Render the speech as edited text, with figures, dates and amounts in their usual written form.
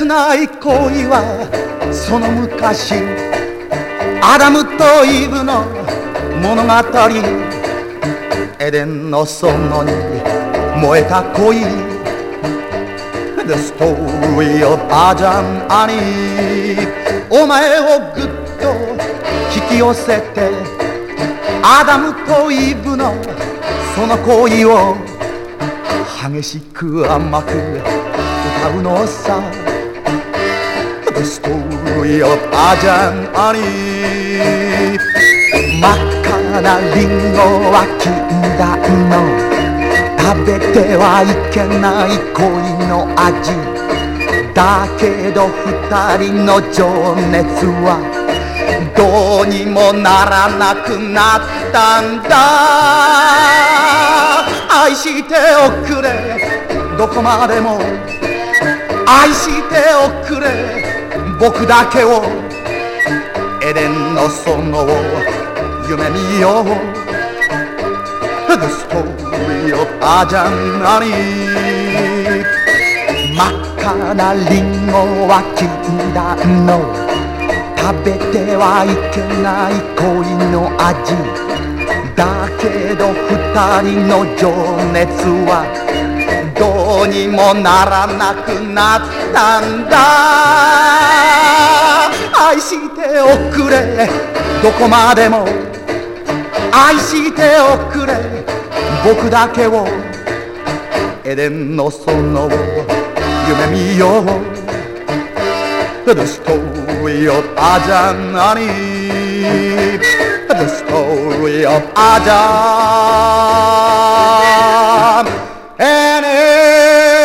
切ない恋はその昔アダムとイブの物語、エデンの園に燃えた恋、 The story of Adam and Eve。 お前をぐっと引き寄せてアダムとイブのその恋を激しく甘く歌うのさ。 The story of Adam and Eve。 真っ赤なリンゴは禁断の食べてはいけない恋の味だけど、二人の情熱はどうにもならなくなったんだ。愛しておくれどこまでも、愛しておくれ僕だけを、エデンの園を夢見よう。 The story of Adam and Eve。 真っ赤なリンゴは禁断の食べてはいけない恋の味だけど、二人の情熱はどうにもならなくなったんだ。愛しておくれどこまでも、愛しておくれ僕だけを、エデンの園を夢見よう。 The story of Adam and Eve。 The story of Adam and Eve。